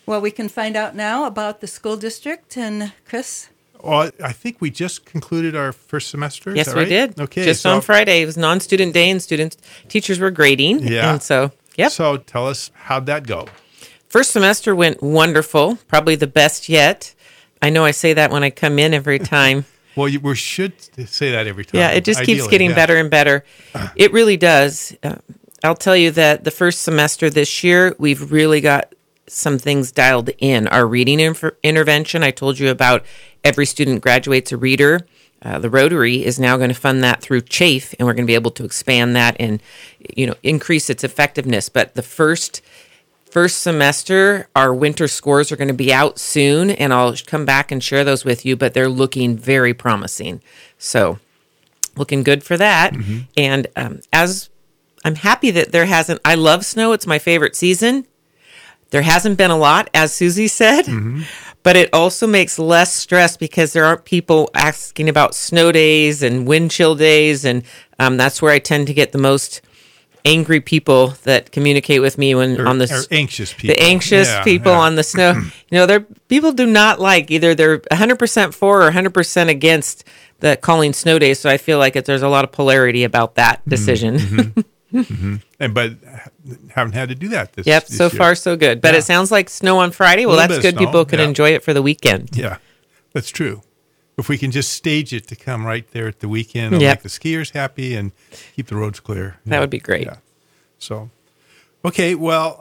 Well, we can find out now about the school district. And Chris? Well, I think we just concluded our first semester. Is Yes, that we right? did. Okay. Just on Friday. It was non-student day, and teachers were grading. Yeah. And so, yep. So tell us, how'd that go? First semester went wonderful, probably the best yet. I know I say that when I come in every time. Well, we should say that every time. Yeah, it just keeps ideally, getting yeah. better and better. It really does. I'll tell you that the first semester this year, we've really got some things dialed in. Our reading intervention, I told you about every student graduates a reader. The Rotary is now going to fund that through CHAFE, and we're going to be able to expand that and increase its effectiveness. But the first semester, our winter scores are going to be out soon, and I'll come back and share those with you, but they're looking very promising. So looking good for that. Mm-hmm. And as I'm happy that I love snow. It's my favorite season. There hasn't been a lot, as Susie said, mm-hmm. but it also makes less stress because there aren't people asking about snow days and wind chill days. And that's where I tend to get the most angry people that communicate with me when or anxious people. The anxious people on the snow. People do not like either they're 100% for or 100% against the calling snow days. So I feel like there's a lot of polarity about that decision. Mm-hmm. Mm-hmm. But haven't had to do that this Yep, this so year. Far so good. But it sounds like snow on Friday. Well, that's good. People can enjoy it for the weekend. Yeah, that's true. If we can just stage it to come right there at the weekend, it'll make the skiers happy and keep the roads clear. That would be great. Yeah. So, okay, well,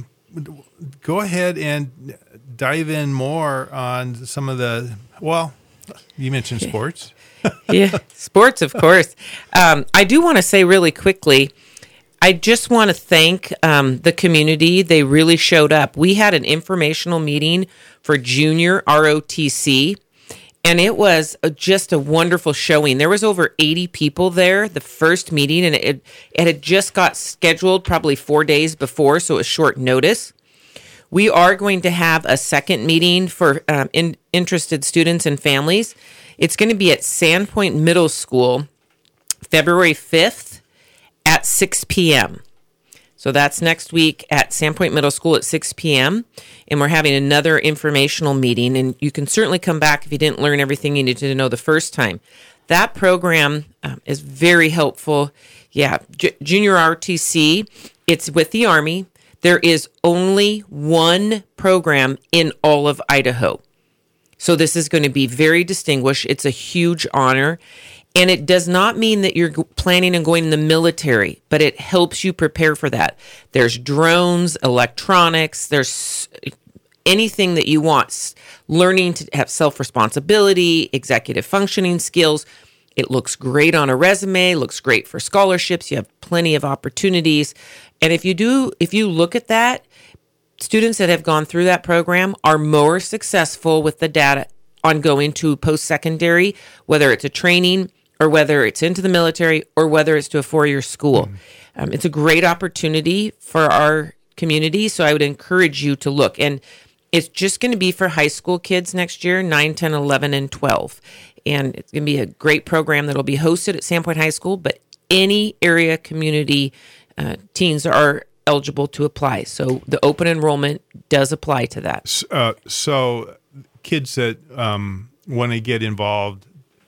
go ahead and dive in more on some of you mentioned sports. Yeah, sports, of course. I do want to say really quickly, I just want to thank the community. They really showed up. We had an informational meeting for junior ROTC, and it was just a wonderful showing. There was over 80 people there, the first meeting, and it had just got scheduled probably 4 days before, so it was short notice. We are going to have a second meeting for interested students and families. It's going to be at Sandpoint Middle School, February 5th at 6 p.m. So that's next week at Sandpoint Middle School at 6 p.m. And we're having another informational meeting. And you can certainly come back if you didn't learn everything you needed to know the first time. That program is very helpful. Yeah, Junior ROTC, it's with the Army. There is only one program in all of Idaho. So this is going to be very distinguished. It's a huge honor. And it does not mean that you're planning on going in the military, but it helps you prepare for that. There's drones, electronics, there's anything that you want. Learning to have self-responsibility, executive functioning skills. It looks great on a resume, looks great for scholarships. You have plenty of opportunities. And if you look at that, students that have gone through that program are more successful with the data on going to post-secondary, whether it's a training or whether it's into the military or whether it's to a 4-year school. It's a great opportunity for our community, so I would encourage you to look. And it's just going to be for high school kids next year, 9, 10, 11, and 12. And it's going to be a great program that will be hosted at Sandpoint High School, but any area community teens are eligible to apply. So the open enrollment does apply to that. So kids that want to get involved,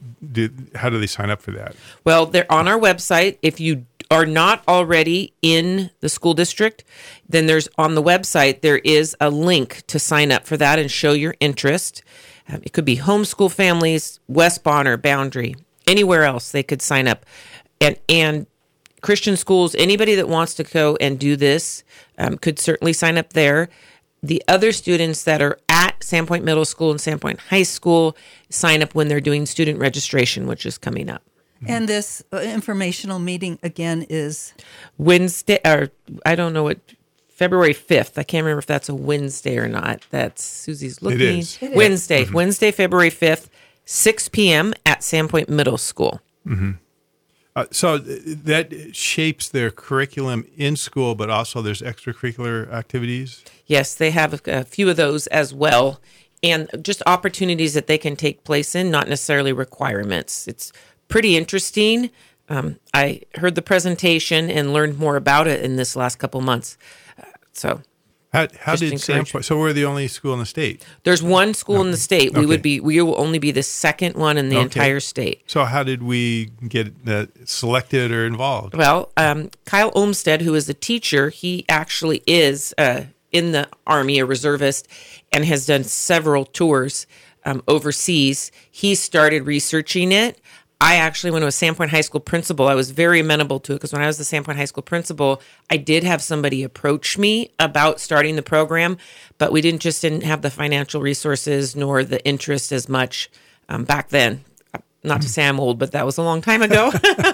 how do they sign up for that? Well, they're on our website. If you are not already in the school district, then there's on the website, there is a link to sign up for that and show your interest. It could be homeschool families, West Bonner, Boundary, anywhere else they could sign up. And Christian schools, anybody that wants to go and do this could certainly sign up there. The other students that are at Sandpoint Middle School and Sandpoint High School sign up when they're doing student registration, which is coming up. And this informational meeting, again, is? Wednesday, or I don't know what, February 5th. I can't remember if that's a Wednesday or not. That's Susie's looking. It is. Wednesday, mm-hmm. Wednesday, February 5th, 6 p.m. at Sandpoint Middle School. Mm-hmm. So that shapes their curriculum in school, but also there's extracurricular activities? Yes, they have a few of those as well, and just opportunities that they can take place in, not necessarily requirements. It's pretty interesting. I heard the presentation and learned more about it in this last couple months. How Just did encourage- Sandpoint? So we're the only school in the state. There's one school in the state. Okay. We will only be the second one in the Okay. entire state. So how did we get selected or involved? Well, Kyle Olmsted, who is a teacher, he actually is in the Army, a reservist, and has done several tours overseas. He started researching it. I actually, when I was Sandpoint High School principal, I was very amenable to it because when I was the Sandpoint High School principal, I did have somebody approach me about starting the program, but we didn't have the financial resources nor the interest as much back then. Not to say I'm old, but that was a long time ago.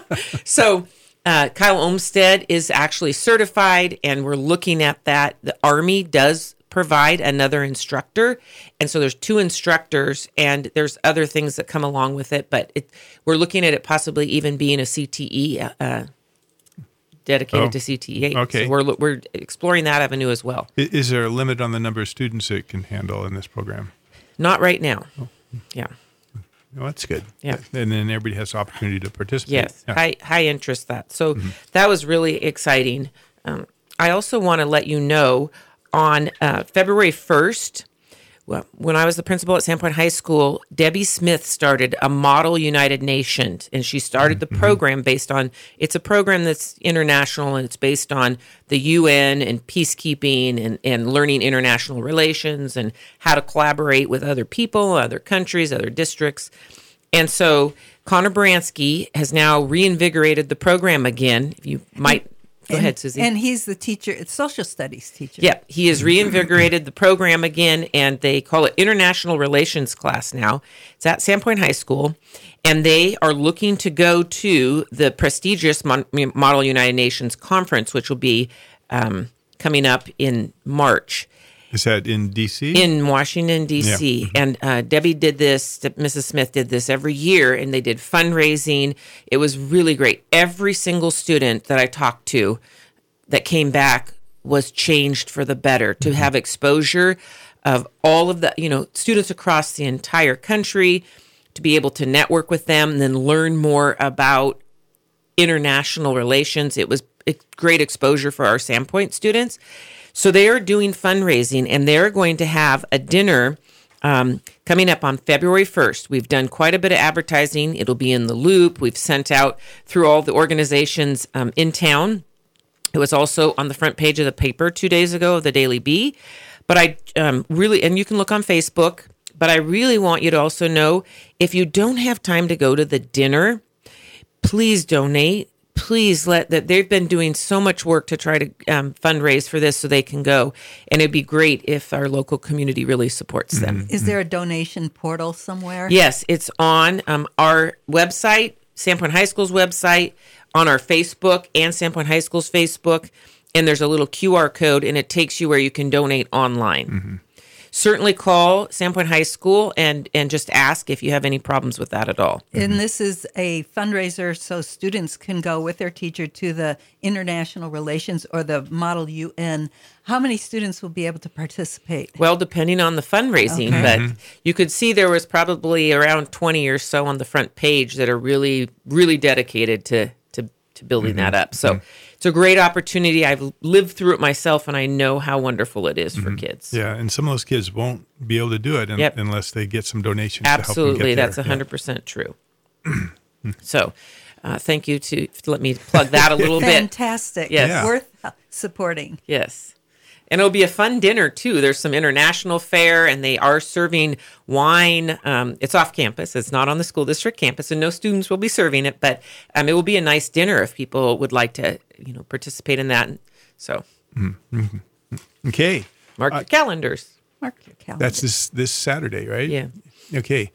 So Kyle Olmsted is actually certified, and we're looking at that. The Army does provide another instructor, and so there's 2 instructors, and there's other things that come along with it, but we're looking at it possibly even being a CTE, dedicated to CTE. Okay. So we're exploring that avenue as well. Is there a limit on the number of students it can handle in this program? Not right now. Yeah. Well, that's good. Yeah. And then everybody has the opportunity to participate. Yes, Yeah. high interest that. So that was really exciting. I also want to let you know on February 1st, well, when I was the principal at Sandpoint High School, Debbie Smith started a Model United Nations, and she started the program based on, it's a program that's international, and it's based on the UN and peacekeeping and learning international relations and how to collaborate with other people, other countries, other districts. And so Connor Baranski has now reinvigorated the program again. If you might, go ahead, Susie. And he's the teacher, it's social studies teacher. Yeah, he has reinvigorated the program again, and they call it International Relations class now. It's at Sandpoint High School, and they are looking to go to the prestigious Model United Nations conference, which will be coming up in March. Is that in D.C.? In Washington, D.C. Yeah. And Debbie did this, Mrs. Smith did this every year, and they did fundraising. It was really great. Every single student that I talked to that came back was changed for the better, to have exposure of all of the, students across the entire country, to be able to network with them and then learn more about international relations. It was a great exposure for our Sandpoint students. So they are doing fundraising, and they're going to have a dinner coming up on February 1st. We've done quite a bit of advertising. It'll be in the Loop. We've sent out through all the organizations in town. It was also on the front page of the paper 2 days ago, of the Daily Bee. But I really, and you can look on Facebook, but I really want you to also know, if you don't have time to go to the dinner, please donate. Please let that. They've been doing so much work to try to fundraise for this so they can go. And it'd be great if our local community really supports them. Is there a donation portal somewhere? Yes, it's on our website, Sandpoint High School's website, on our Facebook and Sandpoint High School's Facebook. And there's a little QR code, and it takes you where you can donate online. Certainly call Sandpoint High School and just ask if you have any problems with that at all. And this is a fundraiser so students can go with their teacher to the international relations or the Model UN. How many students will be able to participate? Well, depending on the fundraising, but you could see there was probably around 20 or so on the front page that are really, really dedicated to building that up. So it's a great opportunity. I've lived through it myself, and I know how wonderful it is for kids. Yeah, and some of those kids won't be able to do it unless they get some donations. Absolutely, to help them get that's 100% true. So thank you to let me plug that a little bit. Fantastic. Yes. Yeah. Worth supporting. Yes. And it'll be a fun dinner, too. There's some international fare, and they are serving wine. It's off campus. It's not on the school district campus, and no students will be serving it. But it will be a nice dinner if people would like to, participate in that. So Okay. mark your calendars. Mark your calendar. That's this Saturday, right? Yeah. Okay.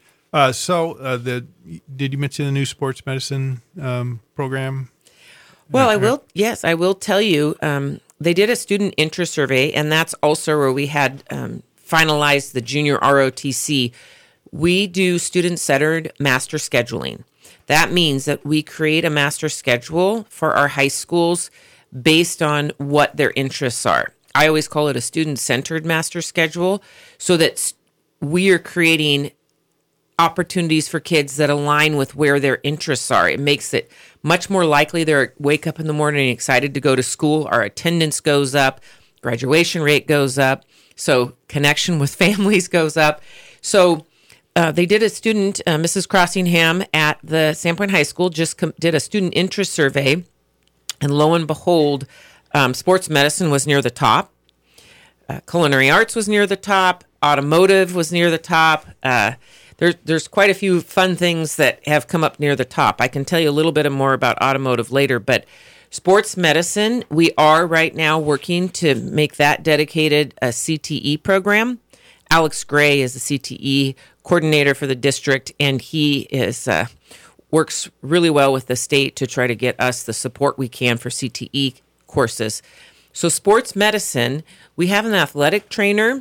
Did you mention the new sports medicine program? Well, I will. Yes, I will tell you. They did a student interest survey, and that's also where we had finalized the junior ROTC. We do student-centered master scheduling. That means that we create a master schedule for our high schools based on what their interests are. I always call it a student-centered master schedule, so that we are creating opportunities for kids that align with where their interests are. It makes it much more likely they wake up in the morning excited to go to school. Our attendance goes up. graduation rate goes up. So connection with families goes up. So they did a student, Mrs. Crossingham at the Sandpoint High School just did a student interest survey. And lo and behold, sports medicine was near the top. Culinary arts was near the top. Automotive was near the top. There's quite a few fun things that have come up near the top. I can tell you a little bit more about automotive later, but sports medicine, we are right now working to make that dedicated a CTE program. Alex Gray is the CTE coordinator for the district, and he is works really well with the state to try to get us the support we can for CTE courses. So sports medicine, we have an athletic trainer.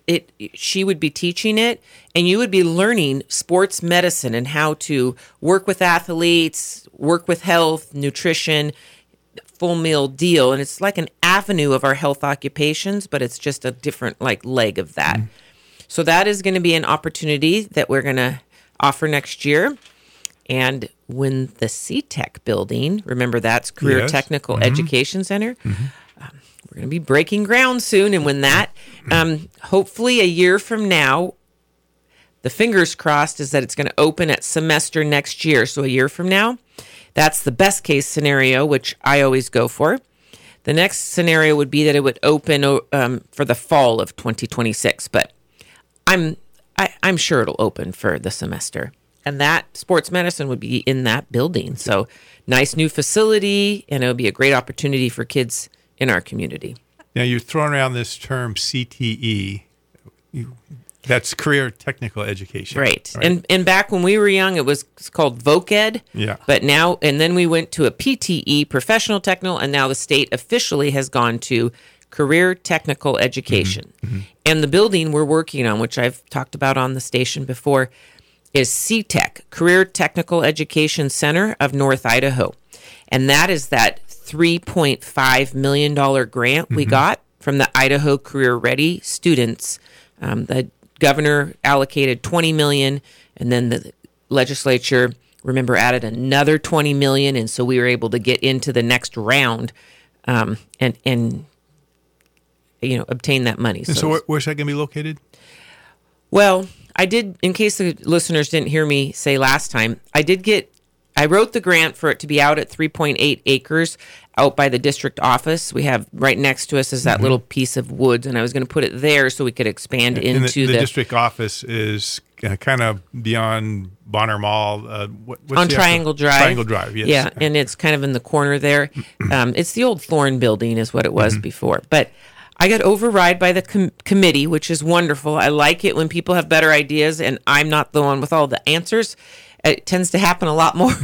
She would be teaching it, and you would be learning sports medicine and how to work with athletes, work with health, nutrition, full meal deal. And it's like an avenue of our health occupations, but it's just a different leg of that. So that is going to be an opportunity that we're going to offer next year. And when the CTEC building, remember that's Career Technical Education Center, we're going to be breaking ground soon. And when that, hopefully a year from now, the fingers crossed is that it's going to open at semester next year. So a year from now, that's the best case scenario, which I always go for. The next scenario would be that it would open for the fall of 2026. But I'm sure it'll open for the semester. And that sports medicine would be in that building. So nice new facility, and it would be a great opportunity for kids in our community. Now, you're throwing around this term CTE. That's Career Technical Education. Right. And back when we were young, it's called VOCED. Yeah. But now, and then we went to a PTE, Professional Technical, and now the state officially has gone to Career Technical Education. And the building we're working on, which I've talked about on the station before, is CTEC, Career Technical Education Center of North Idaho. And that is that $3.5 million grant we got from the Idaho Career Ready students. The governor allocated $20 million, and then the legislature, remember, added another $20 million, and so we were able to get into the next round and obtain that money. And so where's that going to be located? Well, I did, in case the listeners didn't hear me say last time, I wrote the grant for it to be out at 3.8 acres out by the district office. We have right next to us is that little piece of woods, and I was going to put it there so we could expand into the district office is kind of beyond Bonner Mall. What's on Triangle Drive. Triangle Drive, yes. Yeah, and it's kind of in the corner there. It's the old Thorn building is what it was before. But I got override by the committee, which is wonderful. I like it when people have better ideas, and I'm not the one with all the answers. It tends to happen a lot more.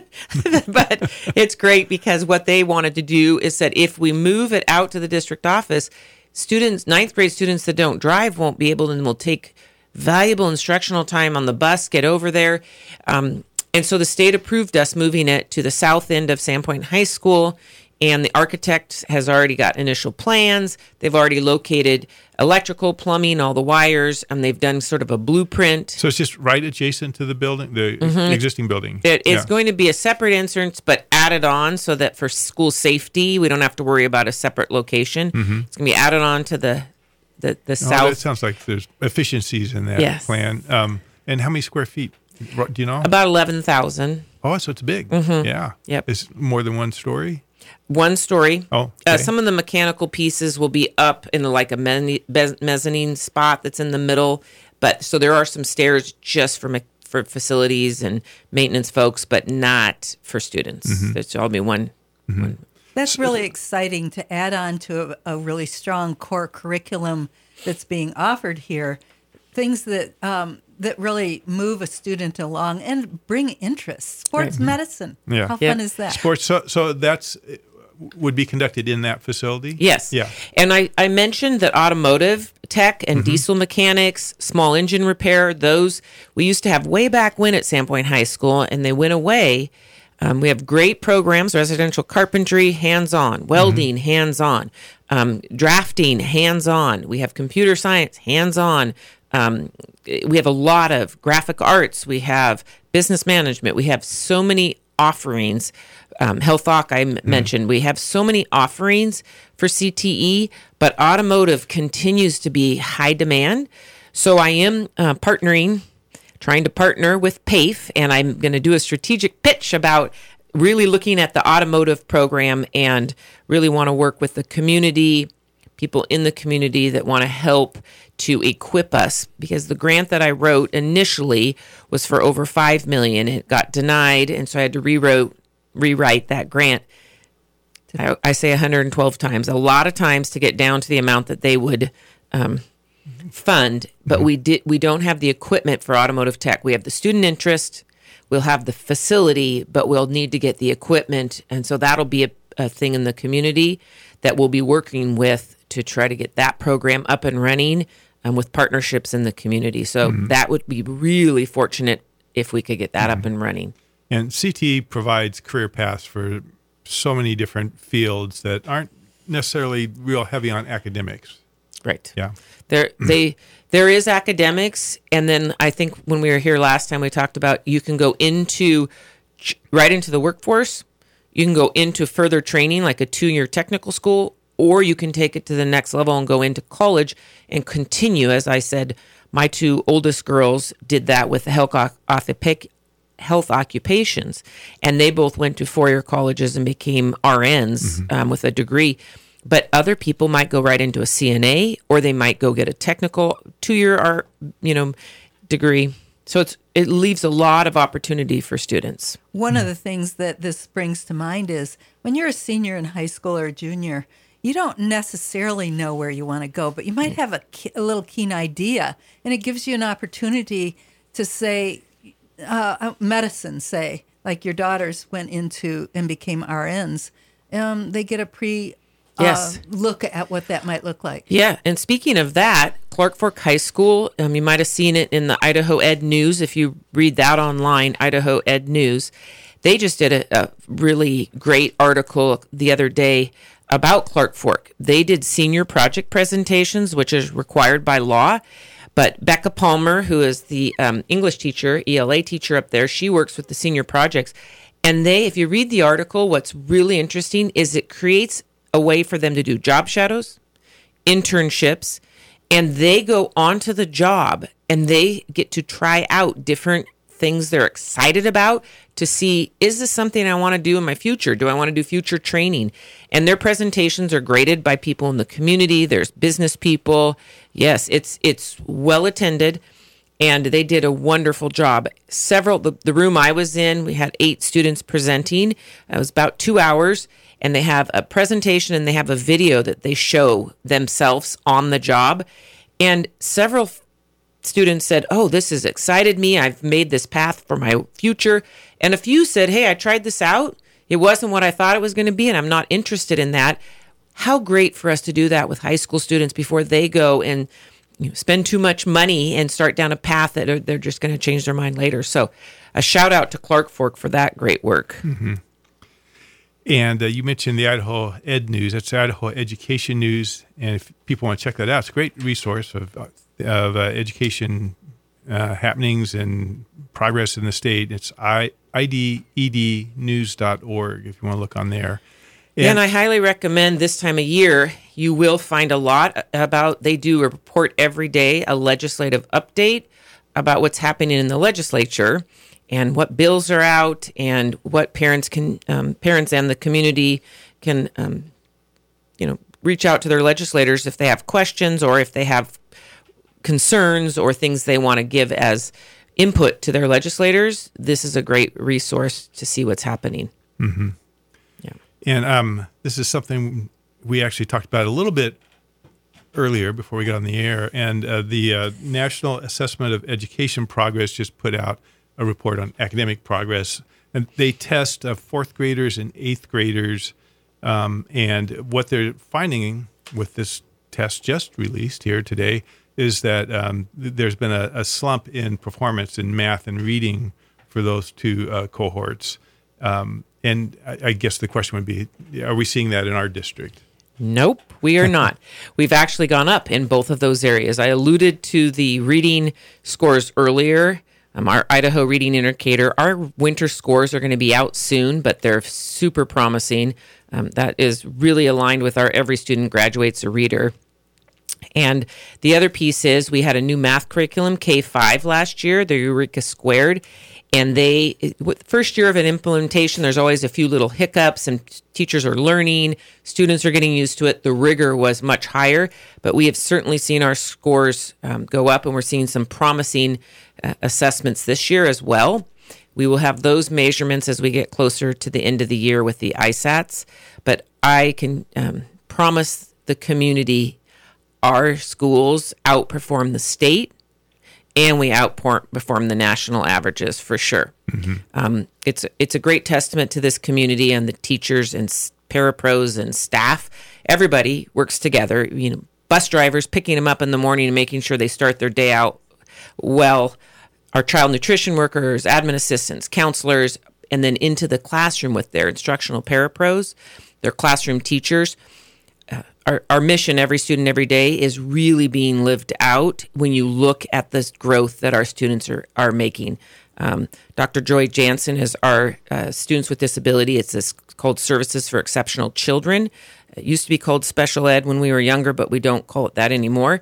But it's great because what they wanted to do is that if we move it out to the district office, students, 9th grade students that don't drive won't be able to, and will take valuable instructional time on the bus, get over there. And so the state approved us moving it to the south end of Sandpoint High School, and the architect has already got initial plans. They've already located electrical, plumbing, all the wires, and they've done sort of a blueprint. So it's just right adjacent to the building, the existing building. It's going to be a separate entrance, but added on so that for school safety, we don't have to worry about a separate location. It's going to be added on to the south. That sounds like there's efficiencies in that plan. And how many square feet? Do you know? About 11,000. Oh, so it's big. Yeah. Yep. It's more than one story? One story. Oh, okay. Some of the mechanical pieces will be up in like a mezzanine spot that's in the middle. But so there are some stairs just for facilities and maintenance folks, but not for students. There's all be one. That's really exciting to add on to a really strong core curriculum that's being offered here. Things that that really move a student along and bring interest. Sports medicine. Yeah. How fun is that? Sports. So that's would be conducted in that facility? Yes. Yeah. And I mentioned that automotive tech and diesel mechanics, small engine repair, those we used to have way back when at Sandpoint High School, and they went away. We have great programs, residential carpentry, hands-on, welding, hands-on, drafting, hands-on. We have computer science, hands-on. We have a lot of graphic arts. We have business management. We have so many offerings. Health Talk, I mentioned, we have so many offerings for CTE, but automotive continues to be high demand. So I am trying to partner with PAFE, and I'm going to do a strategic pitch about really looking at the automotive program and really want to work with the community, people in the community that want to help to equip us, because the grant that I wrote initially was for over $5 million. It got denied, and so I had to rewrite that grant. I say 112 times, a lot of times to get down to the amount that they would fund, but we don't have the equipment for automotive tech. We have the student interest, we'll have the facility, but we'll need to get the equipment, and so that'll be a thing in the community that we'll be working with to try to get that program up and running, with partnerships in the community. So that would be really fortunate if we could get that up and running. And CTE provides career paths for so many different fields that aren't necessarily real heavy on academics. Right. Yeah. There is academics, and then I think when we were here last time, we talked about you can go right into the workforce. You can go into further training, like a 2-year technical school, or you can take it to the next level and go into college and continue. As I said, my 2 oldest girls did that with the health occupations, and they both went to 4-year colleges and became RNs with a degree. But other people might go right into a CNA, or they might go get a technical 2-year degree. So it leaves a lot of opportunity for students. One of the things that this brings to mind is when you're a senior in high school or a junior, you don't necessarily know where you want to go, but you might have a little keen idea, and it gives you an opportunity to say, medicine, say, like your daughters went into and became RNs. They get a look at what that might look like. Yeah, and speaking of that, Clark Fork High School, you might have seen it in the Idaho Ed News. If you read that online, Idaho Ed News, they just did a really great article the other day about Clark Fork. They did senior project presentations, which is required by law. But Becca Palmer, who is the English teacher, ELA teacher up there, she works with the senior projects. And if you read the article, what's really interesting is it creates a way for them to do job shadows, internships, and they go onto the job and they get to try out different things they're excited about to see, is this something I want to do in my future? Do I want to do future training? And their presentations are graded by people in the community. There's business people. Yes, it's well attended, and they did a wonderful job. The room I was in, we had 8 students presenting. It was about 2 hours, and they have a presentation and they have a video that they show themselves on the job. And several students said, oh, this has excited me. I've made this path for my future. And a few said, hey, I tried this out. It wasn't what I thought it was going to be, and I'm not interested in that. How great for us to do that with high school students before they go and spend too much money and start down a path that they're just going to change their mind later. So a shout out to Clark Fork for that great work. Mm-hmm. And you mentioned the Idaho Ed News. That's Idaho Education News. And if people want to check that out, it's a great resource of education happenings and progress in the state. It's idednews.org if you want to look on there. And I highly recommend this time of year, you will find a lot about, they do a report every day, a legislative update about what's happening in the legislature and what bills are out and what parents and the community can, reach out to their legislators if they have questions or if they have concerns or things they want to give as input to their legislators. This is a great resource to see what's happening. Mm-hmm. Yeah. And this is something we actually talked about a little bit earlier before we got on the air. And the National Assessment of Education Progress just put out a report on academic progress. And they test 4th graders and 8th graders. And what they're finding with this test just released here today is that there's been a slump in performance in math and reading for those 2 cohorts. And I guess the question would be, are we seeing that in our district? Nope, we are not. We've actually gone up in both of those areas. I alluded to the reading scores earlier. our Idaho Reading Indicator. Our winter scores are going to be out soon, but they're super promising. That is really aligned with our Every Student Graduates a Reader. And the other piece is we had a new math curriculum, K-5 last year, the Eureka Squared. And first year of an implementation, there's always a few little hiccups and teachers are learning, students are getting used to it. The rigor was much higher, but we have certainly seen our scores go up, and we're seeing some promising assessments this year as well. We will have those measurements as we get closer to the end of the year with the ISATs, but I can promise the community our schools outperform the state, and we outperform the national averages for sure. Mm-hmm. It's a great testament to this community and the teachers and parapros and staff. Everybody works together. Bus drivers picking them up in the morning and making sure they start their day out well. Our child nutrition workers, admin assistants, counselors, and then into the classroom with their instructional parapros, their classroom teachers. Our mission, every student, every day, is really being lived out when you look at this growth that our students are making. Dr. Joy Jansen is our Students with Disability. It's called Services for Exceptional Children. It used to be called Special Ed when we were younger, but we don't call it that anymore.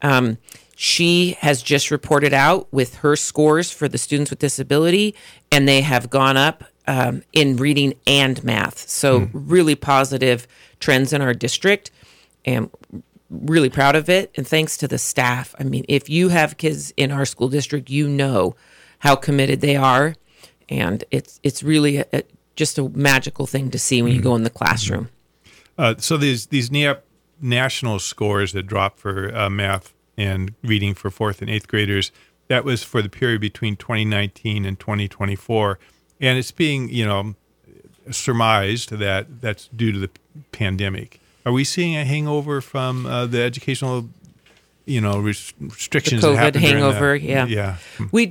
She has just reported out with her scores for the students with disability, and they have gone up in reading and math. So really positive trends in our district. And really proud of it. And thanks to the staff. I mean, if you have kids in our school district, you know how committed they are. And it's really just a magical thing to see when you go in the classroom. So these NEAP national scores that drop for math and reading for 4th and 8th graders, that was for the period between 2019 and 2024. And it's being, surmised that that's due to the pandemic. Are we seeing a hangover from the educational, restrictions? The COVID that happened hangover, yeah. We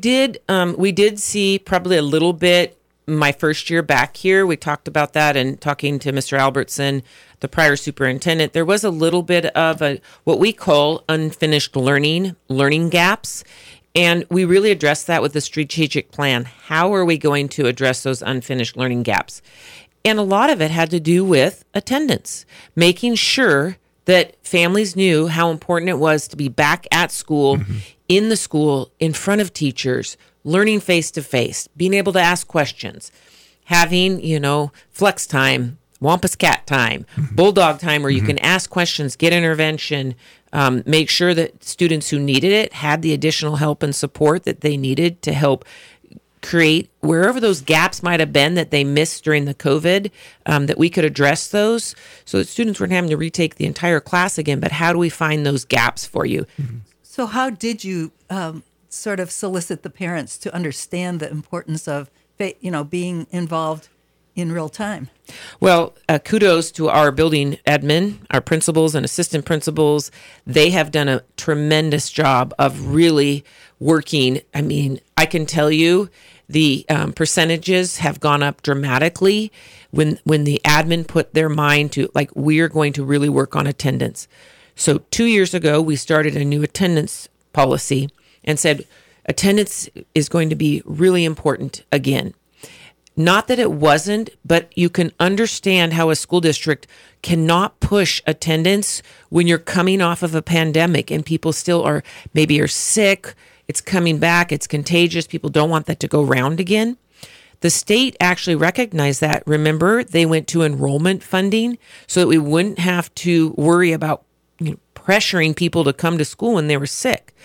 did see probably a little bit my first year back here. We talked about that and talking to Mr. Albertson, the prior superintendent. There was a little bit of what we call unfinished learning gaps. And we really addressed that with the strategic plan. How are we going to address those unfinished learning gaps? And a lot of it had to do with attendance, making sure that families knew how important it was to be back at school, in the school, in front of teachers, learning face-to-face, being able to ask questions, having, flex time, Wampus Cat time, Bulldog time, where you can ask questions, get intervention, make sure that students who needed it had the additional help and support that they needed to help create wherever those gaps might have been that they missed during the COVID, that we could address those so that students weren't having to retake the entire class again. But how do we find those gaps for you? So how did you sort of solicit the parents to understand the importance of, being involved in real time? Well, kudos to our building admin, our principals and assistant principals. They have done a tremendous job of really working. I mean, I can tell you the percentages have gone up dramatically when the admin put their mind to, we're going to really work on attendance. So 2 years ago, we started a new attendance policy and said attendance is going to be really important again. Not that it wasn't, but you can understand how a school district cannot push attendance when you're coming off of a pandemic and people still are sick. It's coming back. It's contagious. People don't want that to go round again. The state actually recognized that. Remember, they went to enrollment funding so that we wouldn't have to worry about pressuring people to come to school when they were sick.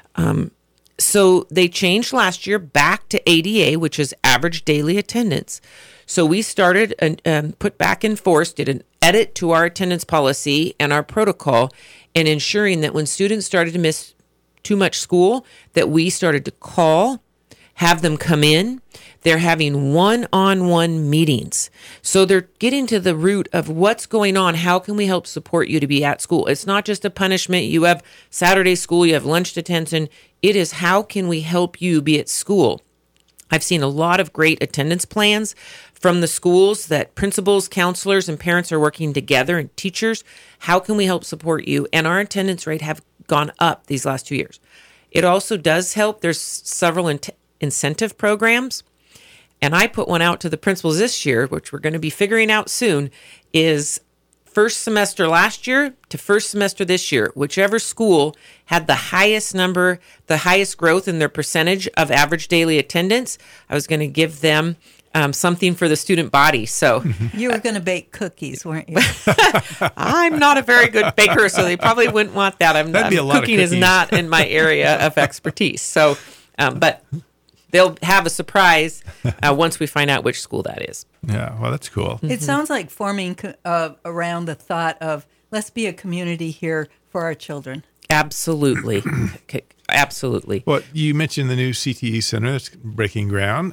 So they changed last year back to ADA, which is average daily attendance. So we started and put back in force, did an edit to our attendance policy and our protocol, and ensuring that when students started to miss too much school, that we started to call, have them come in. They're having one-on-one meetings. So they're getting to the root of what's going on. How can we help support you to be at school? It's not just a punishment. You have Saturday school, you have lunch detention. It is how can we help you be at school? I've seen a lot of great attendance plans from the schools that principals, counselors, and parents are working together, and teachers. How can we help support you? And our attendance rate have gone up these last 2 years. It also does help. There's several incentive programs. And I put one out to the principals this year, which we're going to be figuring out soon, is first semester last year to first semester this year, whichever school had the highest number, the highest growth in their percentage of average daily attendance, I was going to give them something for the student body. So You were going to bake cookies, weren't you? I'm not a very good baker, so they probably wouldn't want that. That'd be a lot of cooking is cookies. not in my area of expertise. So, but they'll have a surprise once we find out which school that is. Yeah, well, that's cool. It sounds like forming around the thought of let's be a community here for our children. Absolutely. Okay, absolutely. Well, you mentioned the new CTE Center that's breaking ground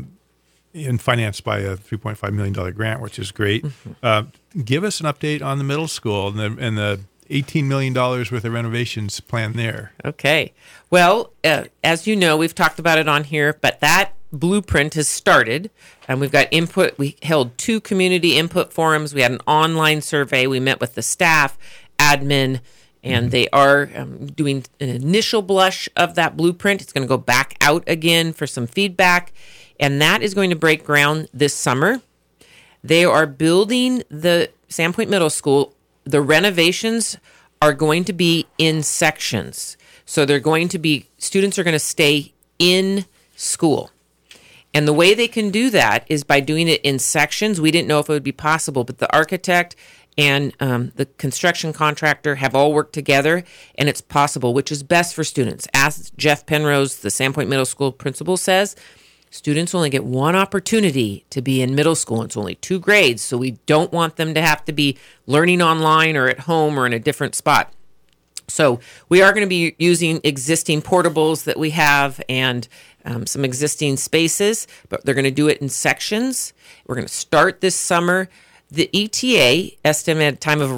and financed by a $3.5 million grant, which is great. Give us an update on the middle school and the $18 million worth of renovations planned there. Okay. Well, as you know, we've talked about it on here, but that blueprint has started, and we've got input. We held 2 community input forums. We had an online survey. We met with the staff, admin, and they are doing an initial blush of that blueprint. It's going to go back out again for some feedback, and that is going to break ground this summer. They are building the Sandpoint Middle School. The renovations are going to be in sections. So they're going to be, students are going to stay in school. And the way they can do that is by doing it in sections. We didn't know if it would be possible, but the architect and the construction contractor have all worked together, and it's possible, which is best for students. As Jeff Penrose, the Sandpoint Middle School principal, says, students only get one opportunity to be in middle school. It's only 2 grades, so we don't want them to have to be learning online or at home or in a different spot. So we are going to be using existing portables that we have and some existing spaces, but they're going to do it in sections. We're going to start this summer. The ETA, estimated time of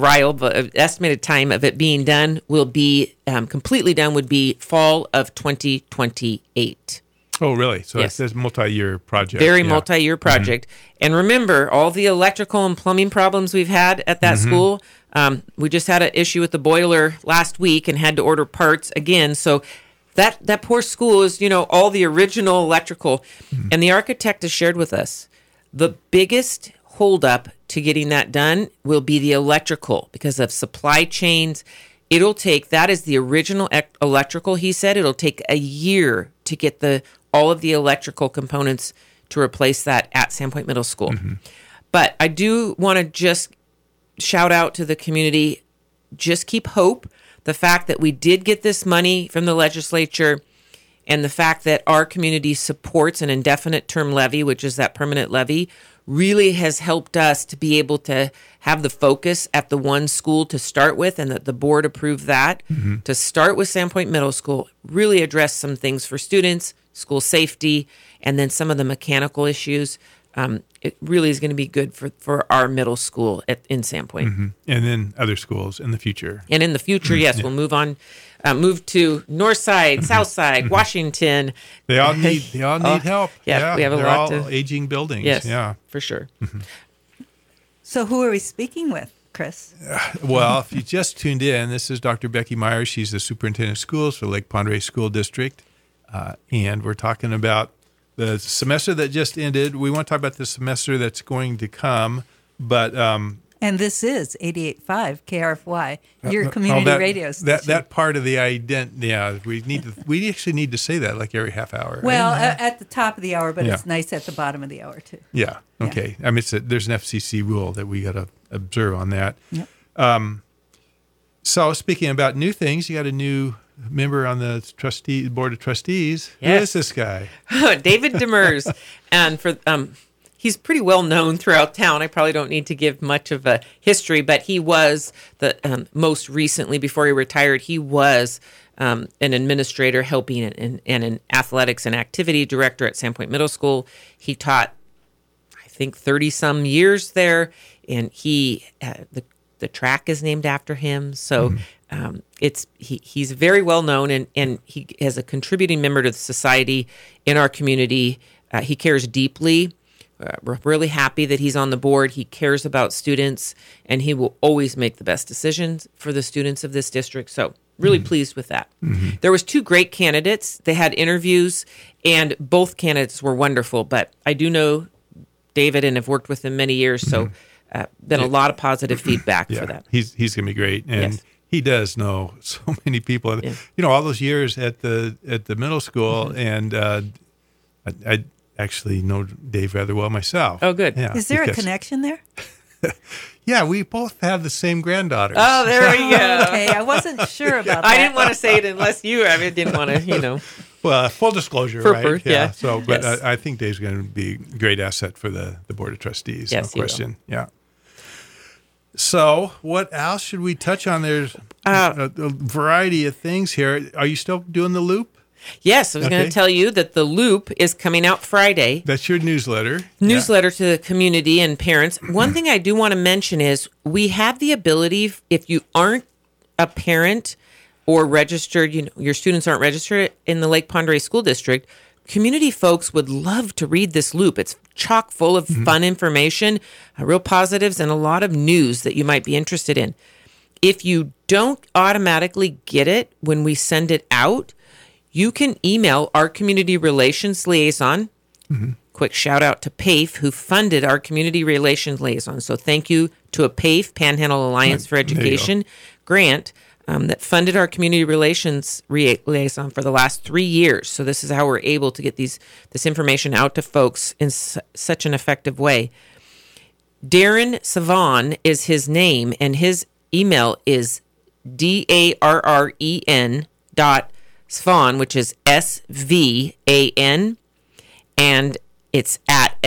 it being done, will be completely done, would be fall of 2028. Oh, really? So Yes. it's a multi-year project. Very Yeah. multi-year project. And remember, all the electrical and plumbing problems we've had at that school, we just had an issue with the boiler last week and had to order parts again. So that poor school is, all the original electrical. And the architect has shared with us, the biggest holdup to getting that done will be the electrical because of supply chains. That is the original electrical, he said. It'll take a year to get all of the electrical components to replace that at Sandpoint Middle School. But I do want to just shout out to the community, just keep hope. The fact that we did get this money from the legislature and the fact that our community supports an indefinite term levy, which is that permanent levy, really has helped us to be able to have the focus at the one school to start with, and that the board approved that to start with Sandpoint Middle School, really address some things for students, school safety, and then some of the mechanical issues. It really is going to be good for our middle school in Sandpoint. And then other schools in the future. And in the future, yes, we'll move on, move to Northside, Southside, Washington. They all need help. yeah, we have a they're lot all to- aging buildings. Yes, Yeah. for sure. So who are we speaking with, Chris? Well, if you just tuned in, this is Dr. Becky Myers. She's the superintendent of schools for Lake Pend Oreille School District. And we're talking about the semester that just ended. We want to talk about the semester that's going to come. But And this is 88.5 KRFY, your community radio station. That part of the we actually need to say that like every half hour. Well, right? at the top of the hour, but Yeah. it's nice at the bottom of the hour, too. Yeah. Okay. I mean, there's an FCC rule that we got to observe on that. Yep. So speaking about new things, you got a new member on the board of trustees. Who Yes. is this guy? David Demers, and he's pretty well known throughout town. I probably don't need to give much of a history, but he was the most recently, before he retired, he was an administrator helping and an athletics and activity director at Sandpoint Middle School. He taught, I think, 30-some years there, and the track is named after him. So he's very well known, and he is a contributing member to the society in our community. He cares deeply. We're really happy that he's on the board. He cares about students, and he will always make the best decisions for the students of this district. So Really pleased with that. There was 2 great candidates. They had interviews, and both candidates were wonderful. But I do know David and have worked with him many years, so been a lot of positive feedback for that. He's going to be great, and Yes. he does know so many people. Yeah. You know, all those years at the middle school, and I actually know Dave rather well myself. Oh, good. Yeah, Is there a because- connection there? Yeah, we both have the same granddaughters. Oh, there we go. Okay, I wasn't sure about that. I didn't want to say it unless you. I mean, didn't want to. Well, full disclosure, For right? birth, yeah. So, but Yes. I think Dave's going to be a great asset for the board of trustees. Yes, he no will. question. Yeah. So, what else should we touch on? There's a variety of things here. Are you still doing the loop? Yes, I was going Okay. to tell you that the Loop is coming out Friday. That's your newsletter. Newsletter to the community and parents. One thing I do want to mention is we have the ability, if you aren't a parent or registered, your students aren't registered in the Lake Pend Oreille School District, community folks would love to read this Loop. It's chock full of fun information, real positives, and a lot of news that you might be interested in. If you don't automatically get it when we send it out, you can email our community relations liaison. Quick shout out to PAFE, who funded our community relations liaison. So thank you to a PAFE, Panhandle Alliance for There you go. Education grant that funded our community relations liaison for the last 3 years. So this is how we're able to get this information out to folks in such an effective way. Darren Savon is his name, and his email is darren.Svan, which is SVAN, and it's at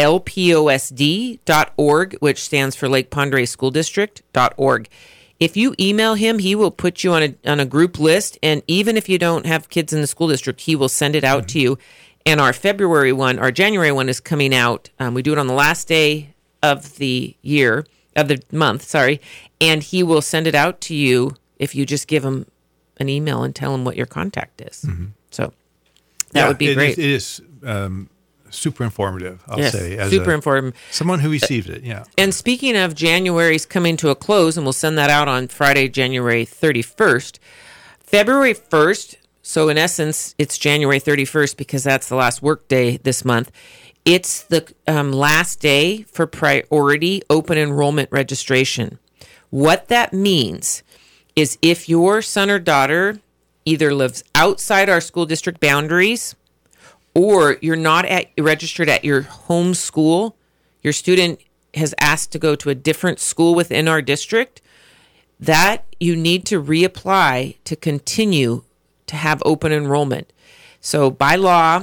lposd.org, which stands for Lake Pend Oreille School District.org. If you email him, he will put you on a group list, and even if you don't have kids in the school district, he will send it out to you. And our January one is coming out. We do it on the last day of the month, and he will send it out to you if you just give him an email and tell him what your contact is. So that would be great. It is super informative, I'll Yes, say. As super informative. someone who received it, yeah. And speaking of, January's coming to a close, and we'll send that out on Friday, January 31st. February 1st, so in essence, it's January 31st because that's the last work day this month. It's the last day for priority open enrollment registration. What that means is if your son or daughter either lives outside our school district boundaries or you're not registered at your home school, your student has asked to go to a different school within our district, that you need to reapply to continue to have open enrollment. So by law,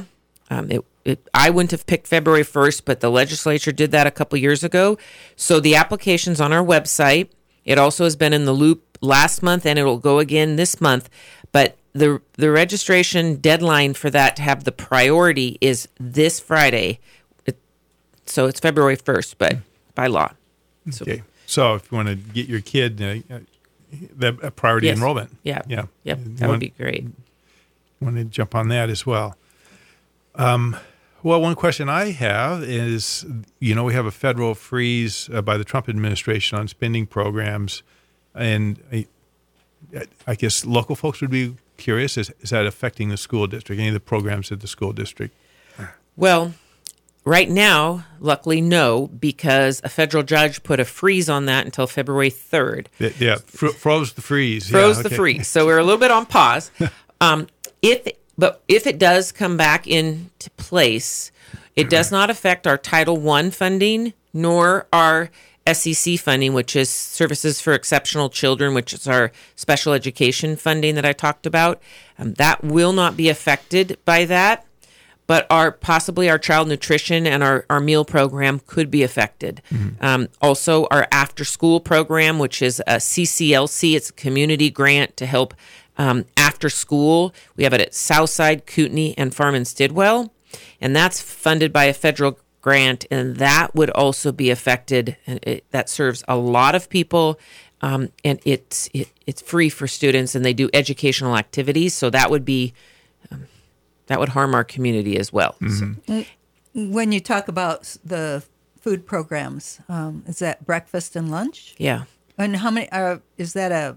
I wouldn't have picked February 1st, but the legislature did that a couple years ago. So the application's on our website. It also has been in the Loop last month, and it'll go again this month. But the registration deadline for that to have the priority is this Friday. So it's February 1st, but by law. Okay. So if you want to get your kid the priority Yes. enrollment. Yeah. Yeah. Yep. You That would be great. want to jump on that as well. Well, one question I have is, we have a federal freeze by the Trump administration on spending programs, and I guess local folks would be curious, is that affecting the school district, any of the programs at the school district? Well, right now, luckily, no, because a federal judge put a freeze on that until February 3rd. Yeah, froze the freeze. Froze Yeah, the okay. freeze. So we're a little bit on pause. If it does come back into place, it does not affect our Title I funding nor our SEC funding, which is Services for Exceptional Children, which is our special education funding that I talked about. That will not be affected by that, but possibly our child nutrition and our meal program could be affected. Also, our after-school program, which is a CCLC, it's a community grant to help after school. We have it at Southside, Kootenai, and Farm and Stidwell, and that's funded by a federal grant, and that would also be affected. And that serves a lot of people, and it's free for students, and they do educational activities. So that would be that would harm our community as well. So, When you talk about the food programs, is that breakfast and lunch? yeah. And how many is that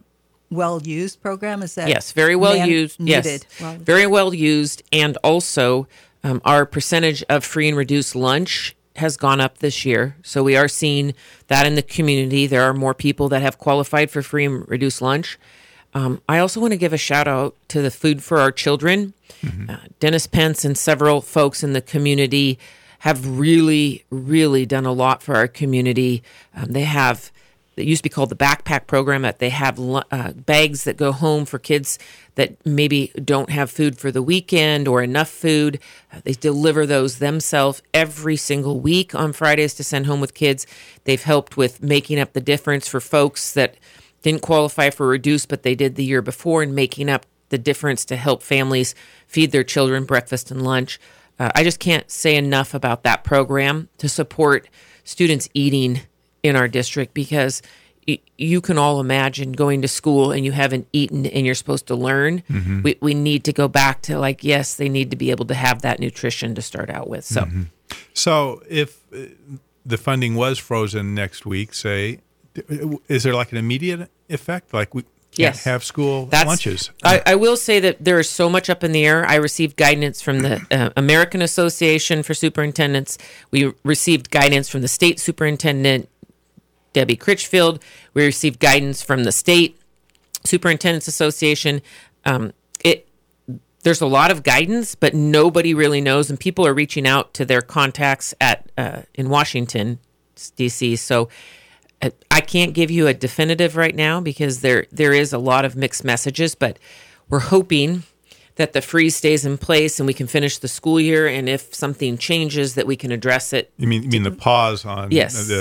well used program. Is that Yes, very well used. Needed. Yes, Well, very well used. And also, our percentage of free and reduced lunch has gone up this year. So we are seeing that in the community. There are more people that have qualified for free and reduced lunch. I also want to give a shout out to the Food for Our Children. Dennis Pence and several folks in the community have really, really done a lot for our community. They have, it used to be called the backpack program, that they have bags that go home for kids that maybe don't have food for the weekend or enough food. They deliver those themselves every single week on Fridays to send home with kids. They've helped with making up the difference for folks that didn't qualify for reduced, but they did the year before, and making up the difference to help families feed their children breakfast and lunch. I just can't say enough about that program to support students eating in our district, because you can all imagine going to school and you haven't eaten and you're supposed to learn. We need to go back to, like, yes, they need to be able to have that nutrition to start out with. So, So if the funding was frozen next week, say, is there like an immediate effect? Like we can't have school lunches? I will say that there is so much up in the air. I received guidance from the American Association for Superintendents. We received guidance from the state superintendent, Debbie Critchfield. We received guidance from the State Superintendents Association. There's a lot of guidance, but nobody really knows, and people are reaching out to their contacts at in Washington, D.C. So I can't give you a definitive right now, because there is a lot of mixed messages, but we're hoping that the freeze stays in place and we can finish the school year, and if something changes, that we can address it. You mean the pause on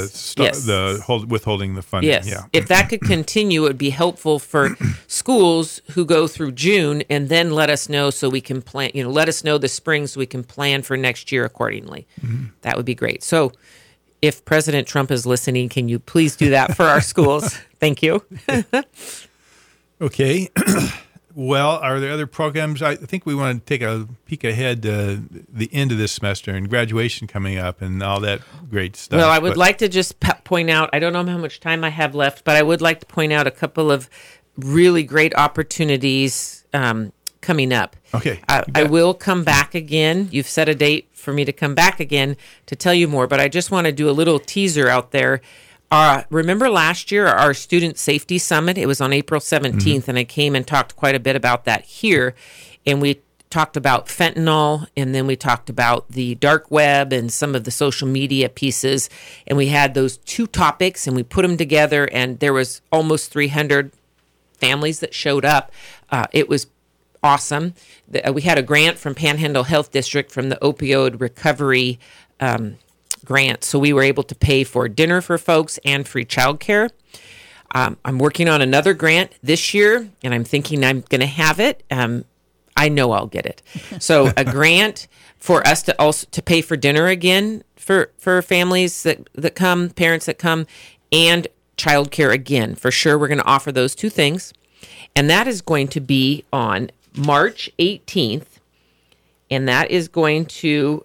withholding the funding? Yes. Yeah. If that could continue, it would be helpful for schools who go through June, and then let us know so we can plan. Let us know the spring so we can plan for next year accordingly. That would be great. So, if President Trump is listening, can you please do that for our schools? Thank you. Okay. Well, are there other programs? I think we want to take a peek ahead to the end of this semester and graduation coming up and all that great stuff. Well, I would like to just point out, I don't know how much time I have left, but I would like to point out a couple of really great opportunities coming up. Okay. I will come back again. You've set a date for me to come back again to tell you more, but I just want to do a little teaser out there. Remember last year, our Student Safety Summit? It was on April 17th, and I came and talked quite a bit about that here. And we talked about fentanyl, and then we talked about the dark web and some of the social media pieces. And we had those two topics, and we put them together, and there was almost 300 families that showed up. It was awesome. We had a grant from Panhandle Health District from the opioid recovery grant. So we were able to pay for dinner for folks and free childcare. I'm working on another grant this year, and I'm thinking I'm going to have it. I know I'll get it. So a grant for us to also to pay for dinner again for families that come, parents that come, and childcare again. For sure, we're going to offer those two things. And that is going to be on March 18th. And that is going to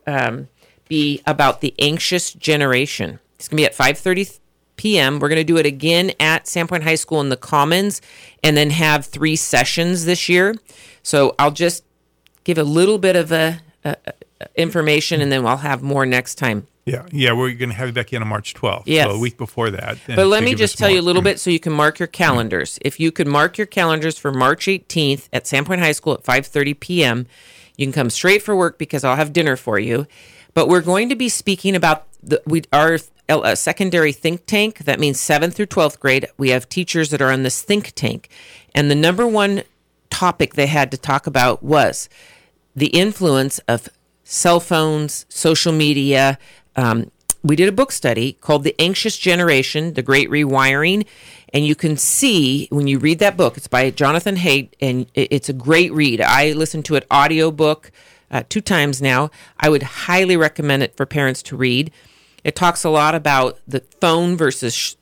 be about the anxious generation. It's going to be at 5:30 p.m. We're going to do it again at Sandpoint High School in the Commons, and then have 3 sessions this year. So I'll just give a little bit of information, and then I'll have more next time. Yeah. We're going to have you back in on March 12th. Yes. So a week before that. But let me just tell you a little bit so you can mark your calendars. If you could mark your calendars for March 18th at Sandpoint High School at 5:30 p.m., you can come straight for work because I'll have dinner for you. But we're going to be speaking about our secondary think tank. That means 7th through 12th grade. We have teachers that are on this think tank. And the number one topic they had to talk about was the influence of cell phones, social media. We did a book study called The Anxious Generation, The Great Rewiring. And you can see when you read that book, it's by Jonathan Haidt, and it's a great read. I listened to it audiobook 2 times now. I would highly recommend it for parents to read. It talks a lot about the phone versus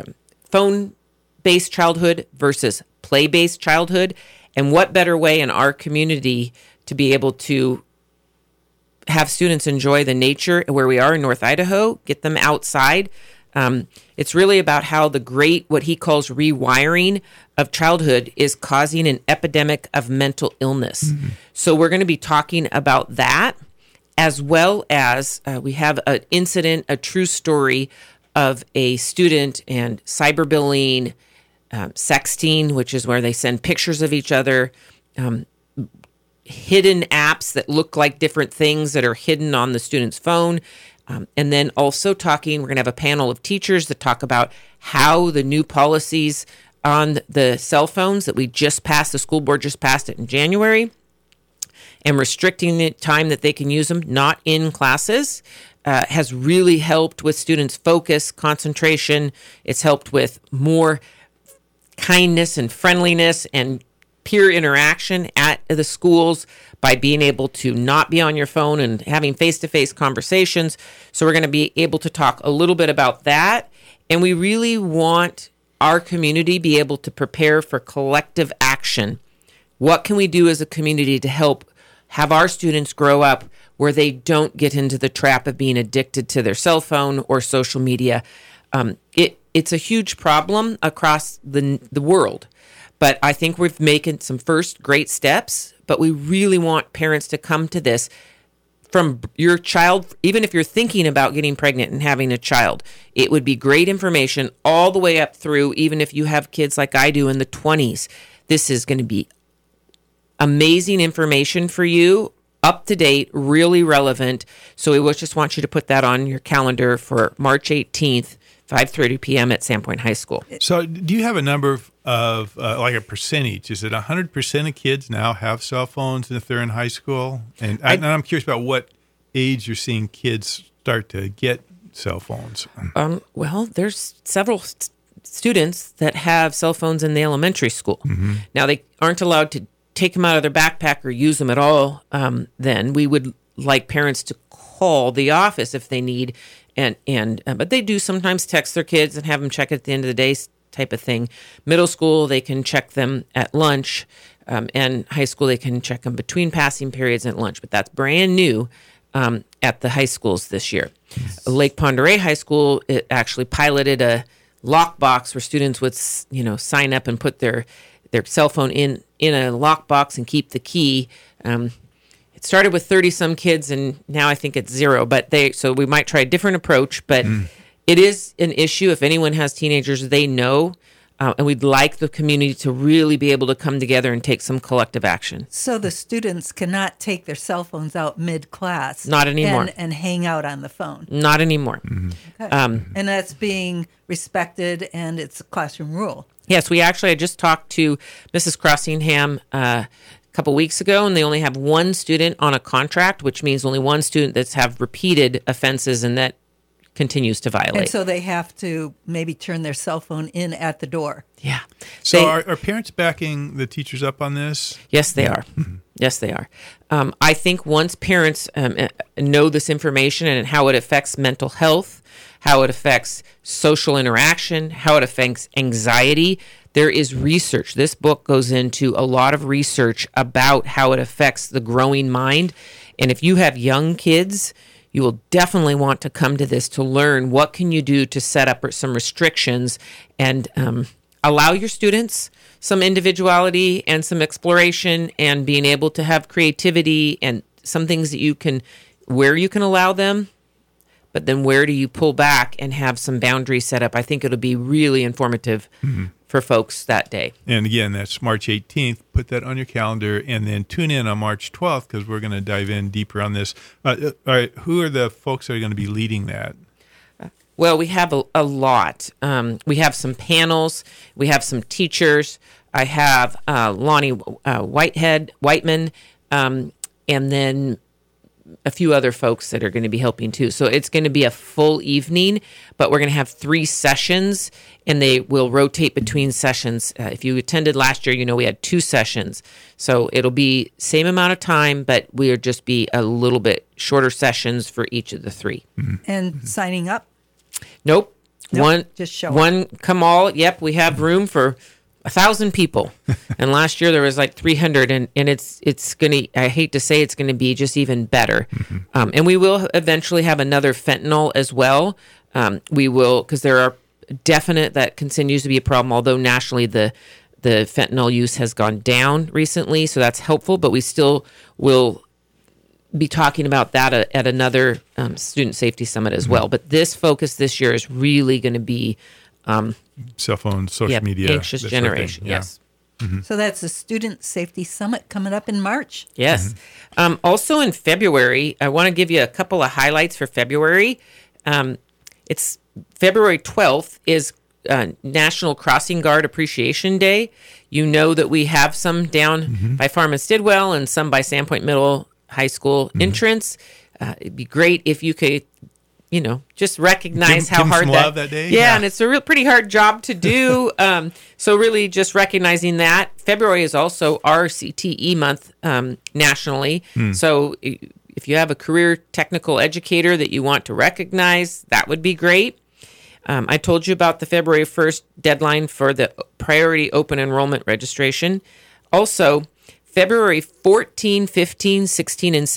phone-based childhood versus play-based childhood, and what better way in our community to be able to have students enjoy the nature where we are in North Idaho, get them outside. It's really about how the great, what he calls rewiring of childhood, is causing an epidemic of mental illness. So we're going to be talking about that, as well as we have an incident, a true story of a student and cyberbullying, sexting, which is where they send pictures of each other, hidden apps that look like different things that are hidden on the student's phone. And then also we're going to have a panel of teachers that talk about how the new policies on the cell phones that we just passed, the school board just passed it in January, and restricting the time that they can use them, not in classes, has really helped with students' focus, concentration. It's helped with more kindness and friendliness and peer interaction at the schools by being able to not be on your phone and having face-to-face conversations. So we're going to be able to talk a little bit about that. And we really want our community be able to prepare for collective action. What can we do as a community to help have our students grow up where they don't get into the trap of being addicted to their cell phone or social media? It's a huge problem across the world. But I think we've making some first great steps, but we really want parents to come to this from your child. Even if you're thinking about getting pregnant and having a child, it would be great information all the way up through, even if you have kids like I do in the 20s. This is going to be amazing information for you, up to date, really relevant. So we just want you to put that on your calendar for March 18th, 5:30 p.m. at Sandpoint High School. So do you have a number of like a percentage? Is it 100% of kids now have cell phones if they're in high school? And I'm curious about what age you're seeing kids start to get cell phones. Well, there's several students that have cell phones in the elementary school. Now, they aren't allowed to take them out of their backpack or use them at all. Then we would like parents to call the office if they need, but they do sometimes text their kids and have them check at the end of the day, type of thing. Middle school, they can check them at lunch, and high school, they can check them between passing periods and lunch. But that's brand new at the high schools this year. Lake Pend Oreille High School, it actually piloted a lockbox where students would, sign up and put their cell phone in a lockbox and keep the key. It started with 30-some kids, and now I think it's 0. So we might try a different approach, but it is an issue. If anyone has teenagers, they know, and we'd like the community to really be able to come together and take some collective action. So the students cannot take their cell phones out mid-class. Not anymore. And hang out on the phone. Not anymore. Okay. And that's being respected, and it's a classroom rule. Yes, I just talked to Mrs. Crossingham a couple weeks ago, and they only have one student on a contract, which means only one student that's have repeated offenses and that continues to violate. And so they have to maybe turn their cell phone in at the door. Yeah. So are parents backing the teachers up on this? Yes, they are. Yes, they are. I think once parents know this information and how it affects mental health, how it affects social interaction, how it affects anxiety, there is research. This book goes into a lot of research about how it affects the growing mind. And if you have young kids, you will definitely want to come to this to learn what can you do to set up some restrictions and allow your students some individuality and some exploration and being able to have creativity and some things that where you can allow them, but then where do you pull back and have some boundaries set up? I think it'll be really informative for folks that day. And again, that's March 18th. Put that on your calendar, and then tune in on March 12th because we're going to dive in deeper on this. All right, who are the folks that are going to be leading that? Well, we have a lot. We have some panels. We have some teachers. I have Lonnie Whiteman, and then a few other folks that are going to be helping too. So it's going to be a full evening, but we're going to have 3 sessions, and they will rotate between sessions. If you attended last year, we had 2 sessions. So it'll be same amount of time, but we'll just be a little bit shorter sessions for each of the 3. And signing up? Nope. One, just show one, come all. Yep, we have room for 1,000 people, and last year there was like 300, and it's gonna. I hate to say it's gonna be just even better, and we will eventually have another fentanyl as well. We will, because there are definite, that continues to be a problem, although nationally the fentanyl use has gone down recently, so that's helpful, but we still will be talking about that at another student safety summit as well. But this focus this year is really going to be cell phone, social media, anxious that sort of thing. generation. Yeah. Yes. So that's the Student Safety Summit coming up in March. Yes. Also in February, I want to give you a couple of highlights for February. It's February 12th is National Crossing Guard Appreciation Day. You know that we have some down by Farmers Stidwell and some by Sandpoint Middle High School entrance. It'd be great if you could, just recognize how give hard some love that day. Yeah, and it's a pretty hard job to do. So really just recognizing that. February is also RCTE month nationally. So if you have a career technical educator that you want to recognize, that would be great. I told you about the February 1st deadline for the priority open enrollment registration. Also, February 14, 15, 16, and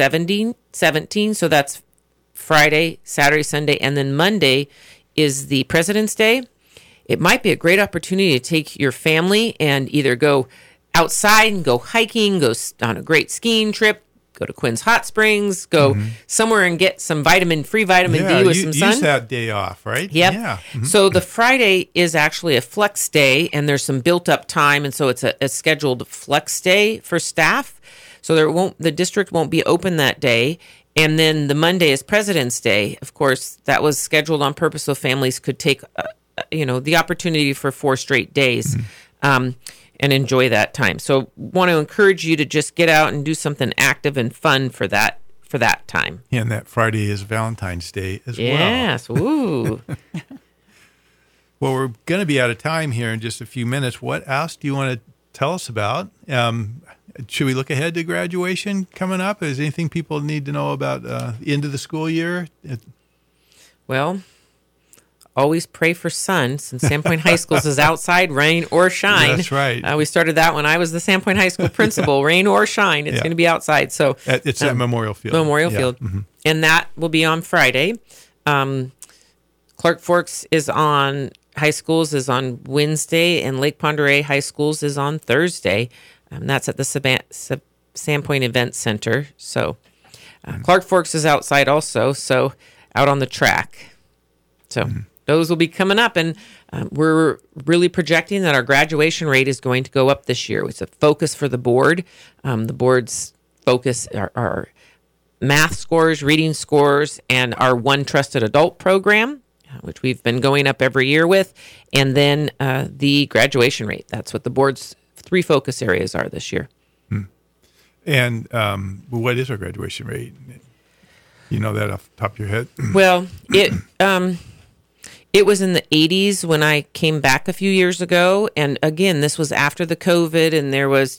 17, so that's Friday, Saturday, Sunday, and then Monday is the President's Day. It might be a great opportunity to take your family and either go outside and go hiking, go on a great skiing trip, go to Quinn's Hot Springs, go somewhere and get some free vitamin D with some sun. Use that day off, right? Yep. Yeah. So the Friday is actually a flex day, and there's some built-up time, and so it's a scheduled flex day for staff. So the district won't be open that day. And then the Monday is President's Day. Of course, that was scheduled on purpose so families could take, the opportunity for 4 straight days and enjoy that time. So want to encourage you to just get out and do something active and fun for that time. And that Friday is Valentine's Day as well. Yes. Ooh. Well, we're going to be out of time here in just a few minutes. What else do you want to tell us about? Should we look ahead to graduation coming up? Is anything people need to know about the end of the school year? Well, always pray for sun, since Sandpoint High School's is outside, rain or shine. That's right. We started that when I was the Sandpoint High School principal. Rain or shine, it's going to be outside. So it's at Memorial Field. Memorial Field. And that will be on Friday. Clark Forks is on high schools is on Wednesday, and Lake Pend Oreille High Schools is on Thursday. That's at the Sandpoint Event Center. So Clark Forks is outside also, so out on the track. So those will be coming up, and we're really projecting that our graduation rate is going to go up this year. It's a focus for the board. The board's focus are math scores, reading scores, and our One Trusted Adult program, which we've been going up every year with, and then the graduation rate. That's what the board's 3 focus areas are this year. And what is our graduation rate? You know that off the top of your head? Well, it was in the 80s when I came back a few years ago. And again, this was after the COVID, and there was,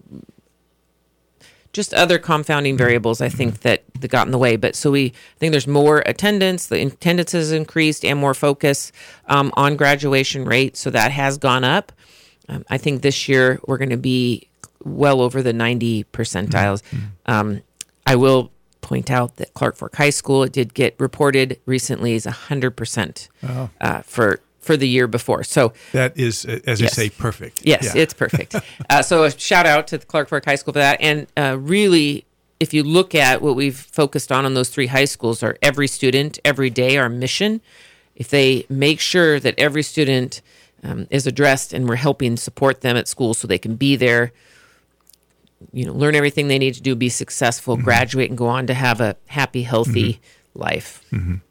just other confounding variables, I think, that got in the way. But so I think there's more attendance. The attendance has increased and more focus on graduation rate. So that has gone up. I think this year we're going to be well over the 90 percentiles. I will point out that Clark Fork High School, it did get reported recently as 100% for the year before. So that is, as you say, perfect. Yes, it's perfect. So a shout out to the Clark Fork High School for that. And really, if you look at what we've focused on those 3 high schools, are every student, every day, our mission. If they make sure that every student is addressed and we're helping support them at school so they can be there, learn everything they need to do, be successful, graduate, and go on to have a happy, healthy life.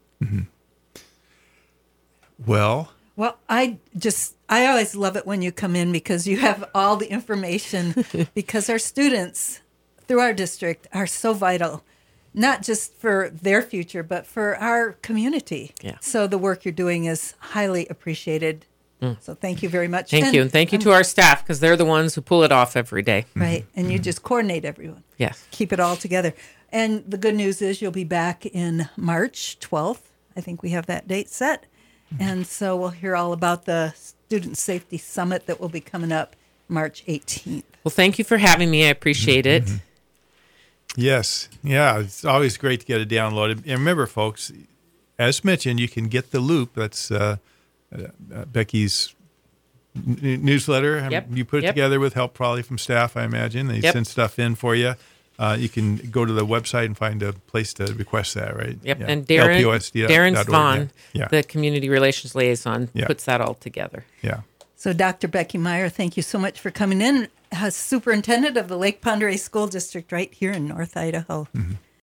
Well, I always love it when you come in because you have all the information because our students through our district are so vital, not just for their future, but for our community. Yeah. So the work you're doing is highly appreciated. So thank you very much. Thank you. And thank you to our staff, because they're the ones who pull it off every day. Right. And you just coordinate everyone. Yes. Keep it all together. And the good news is you'll be back in March 12th. I think we have that date set. And so we'll hear all about the Student Safety Summit that will be coming up March 18th. Well, thank you for having me. I appreciate it. Yes. Yeah. It's always great to get it downloaded. And remember, folks, as mentioned, you can get the Loop. That's Becky's newsletter. Yep. You put it Yep. together with help probably from staff, I imagine. They Yep. send stuff in for you. You can go to the website and find a place to request that, right? Yep. Yeah. And Darren LPOSD.org. Svahn, Yeah. the community relations liaison, Yeah. puts that all together. Yeah. So, Dr. Becky Meyer, thank you so much for coming in as superintendent of the Lake Pend Oreille School District right here in North Idaho. Mm-hmm.